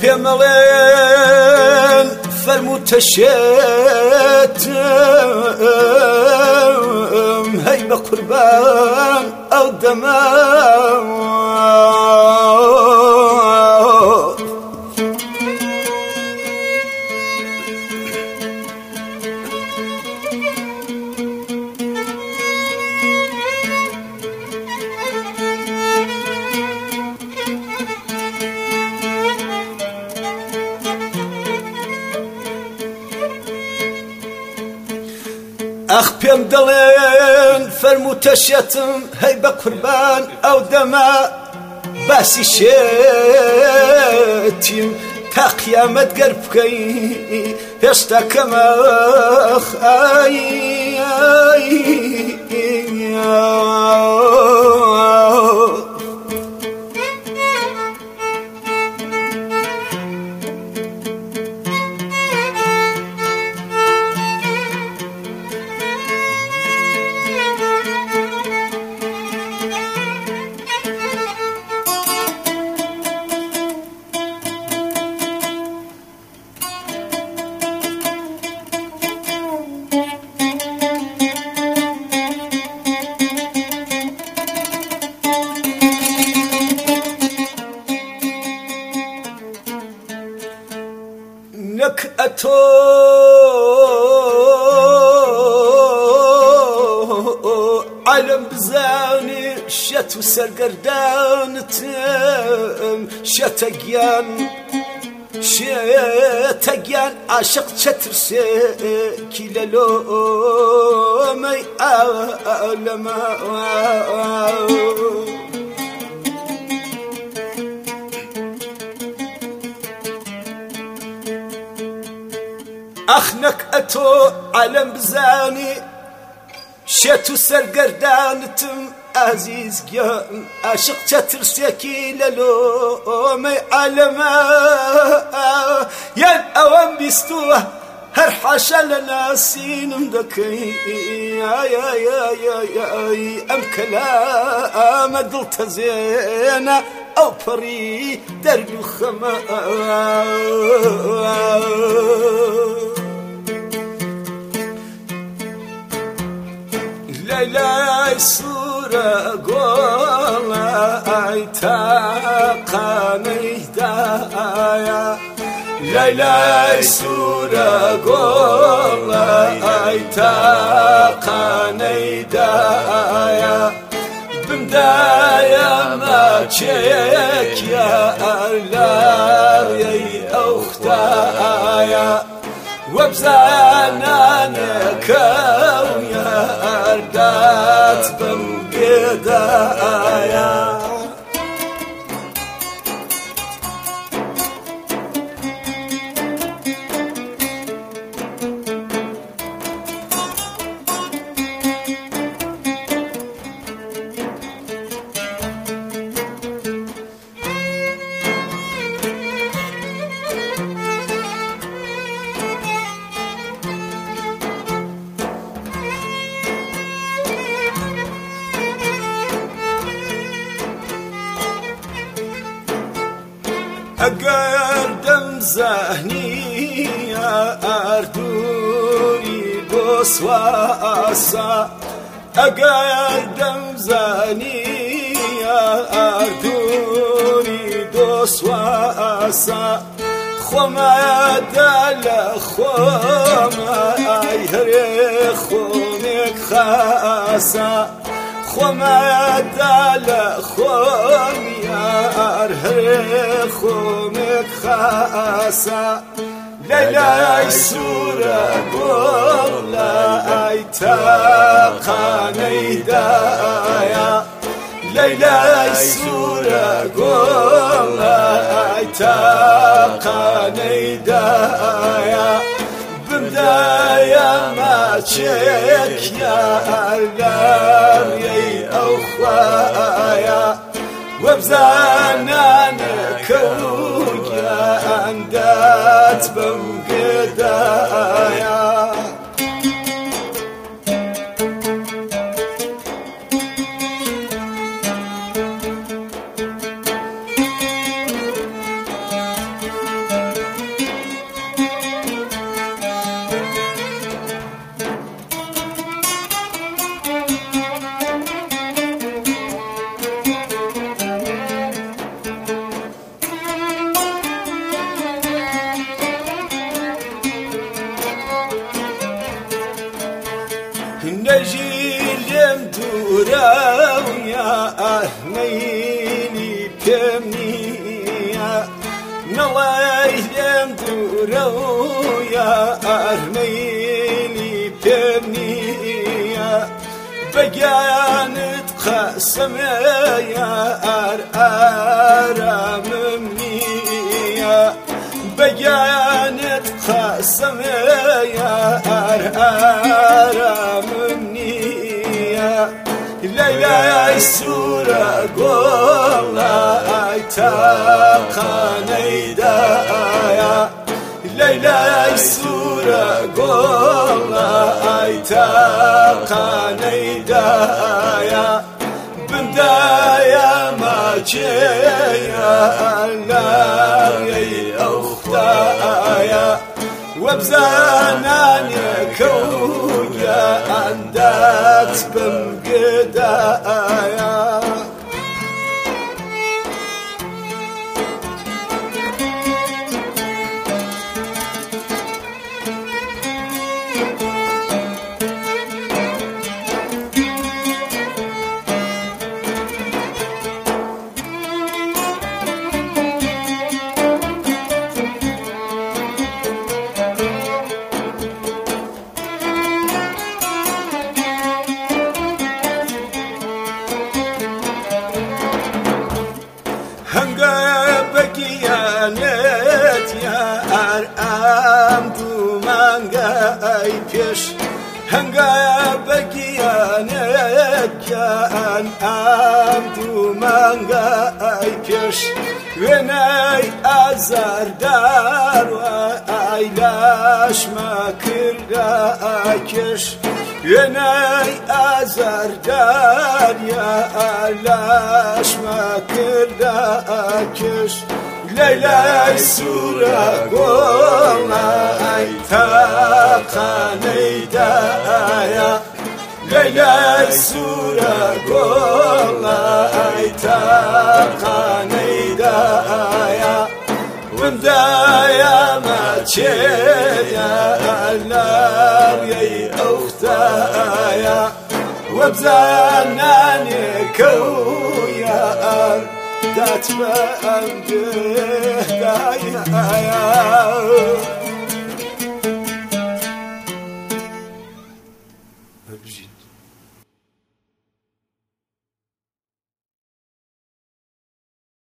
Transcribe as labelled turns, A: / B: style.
A: پێمەڵێن فەرمووتەشێتم هەی بە قوربان ئەو دەمە ئەخ پێم دەڵێن فەرمووتەشێتم هەی بە قوربان ئەو دەمە باسی شێتیم تا قیامەت گەر بکەی هێشتا کەمە نەک ئەتۆ عالم بزانی شێت و سەرگەردانتم شێتە گیان عاشق چەترسێکی لە لۆمەی ئالەمە ئەخنەک ئەتۆ عالم بزانی شێت و سەرگەردانتم ئازیز گیان عاشق چەترسێکی لە لۆمەی ئالەمە یان ئەوەم بیستووە هەر حاشا لە ناسینم دەکەی ئەم کەلامە دڵتەزێنە ئەو پەڕی دەرد و خەمە لەلای سوورە گۆڵای تاقانەیدایە لەلای سوورە گۆڵای تاقانەیدایە بمدایە ماچێکیە ئەلاوێی ئەو ختایە وەبزانانەکە و یاردات بەم گێدایە ئەگەر دەمزانیە ئاردووری بۆ سواسە ئەگەر دەمزانیە ئاردووری بۆ سواسە خۆمەدا لە خۆمای هەرێ خۆمێک خاسە خۆمەدا لە خۆم یار هەرێ خۆمێک خاسە لەلای سوورە گۆڵای تاقانەیدایە لەلای سوورە گۆڵای تاقانەیدایە بمدایە ماچێک یارداوێی ئەو خوایە وەبزانانەکە و گیاندات بەم گێدایە بجيلم دورا ويا أهميني بكمنيا نلايلم دورا ويا أهميني بكمنيا بجانت قسم يا أراممنيا بجانت قسم يا أراممنيا ليلى سورة قولا تاقانيدايا ليلى سورة قولا تاقانيدايا بندايا ما جيا لاغي أختايا وبزاناني كويا عندك بمقدايا هنگا بگیانت یا ارام دومانگا ای پیش هنگا بگیانت یا ارام دومانگا ای پیش ونای ازاردار و ایلاش ما کرده کش ونای ازاردار یا ایلاش ما کرده کش لیلی سورا قولا ای تاقانیدایا لیلی سورا قولا ای تاقانیدایا وندايا ما تشيا النار أختايا وبزاناني كويا دات بأمده دايا